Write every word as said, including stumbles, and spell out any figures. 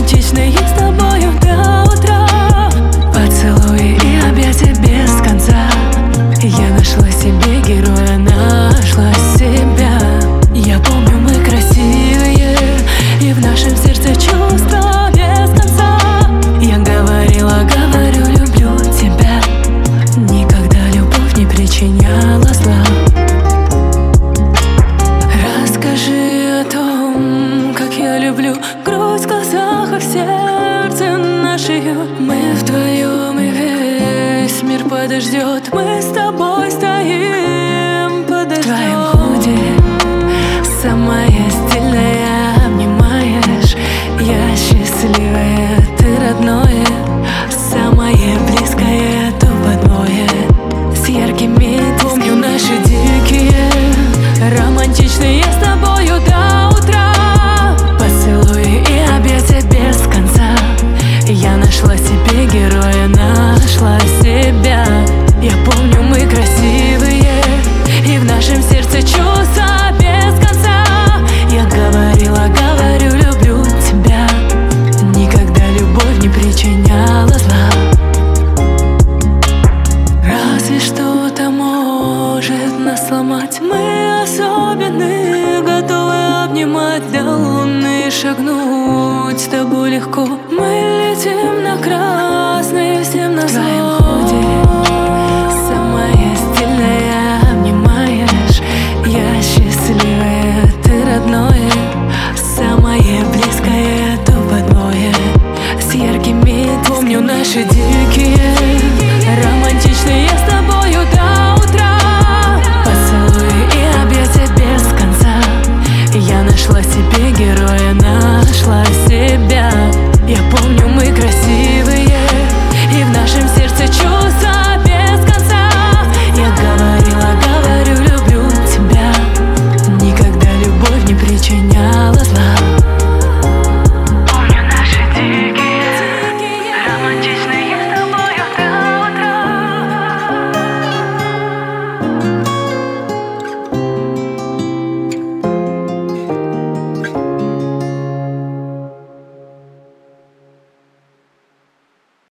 романтичные с тобою до утра. Поцелуи и объятия без конца. Я нашла себе героя, нашла себя. Я помню, мы красивые, и в нашем сердце чувства без конца. Я говорила, говорю, люблю тебя. Никогда любовь не причиняла зла. Расскажи о том, как я люблю грусть в глазах, а в сердце нашего. Мы вдвоем, и весь мир подождет. Мы с тобой стоим под дождем. В твоем худи самая стильная, обнимаешь. Я счастливая, ты родное, самое близкое, то подвое. С яркими дисками. Помню наши дикие, романтичные с тобою до утра. Поцелуи и объятия без конца. Я нашла себе героя, нашла себя. Я помню, мы красивые, и в нашем сердце чувства без конца. Я говорила, говорю, люблю тебя. Никогда любовь не причиняла зла. Разве что-то может нас сломать. Мы особенные, готовы обнимать до луны, шагнуть с тобой легко. Мы летим на красный, всем на зло. Самая стильная, обнимаешь. Я счастливая, ты родное, самое близкое, то подвое. С яркими дисками. Помню наши